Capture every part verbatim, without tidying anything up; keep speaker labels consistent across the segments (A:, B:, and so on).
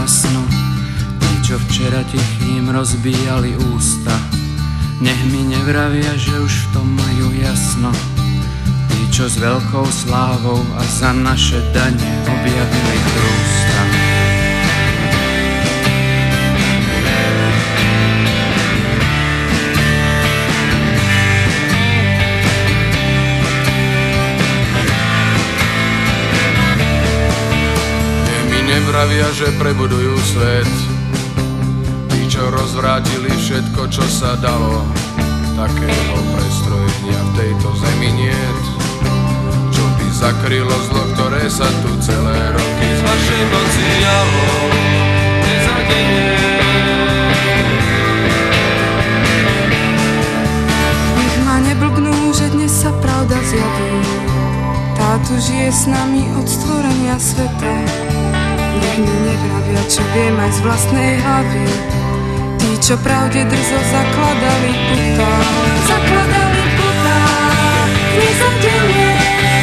A: zhasnú. Tí, čo včera tichým rozbíjali ústa, nech mi nevravia, že už v tom majú jasno. Tí, čo s veľkou slávou a za naše dane objavili chrústa.
B: Nevravia, že prebudujú svet, tí, čo rozvrátili všetko, čo sa dalo. Takého prestrojenia v tejto zemi niet, čo by zakrylo zlo, ktoré sa tu celé roky z vašej moci dialo nezadenie.
C: Nech ma neblbnú, že dnes sa pravda zjaví, tá tu žije s nami od stvorenia sveta. Nech mi nevravia, čo viem aj z vlastnej hlavy, tí, čo pravde drzo zakladali putá, zakladali putá, nezadenie.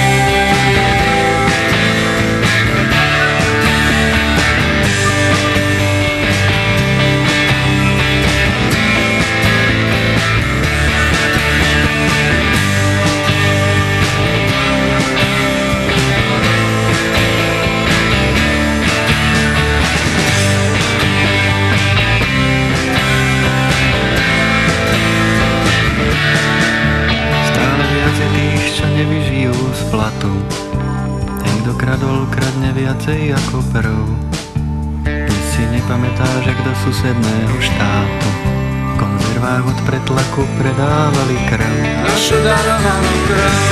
D: Nevyžijú z platu. Ten, kto kradol, kradne viacej ako prv. Ty si nepamätáš, jak do susedného štátu v konzervách od pretlaku predávali krv.
B: Našu darovanú krv.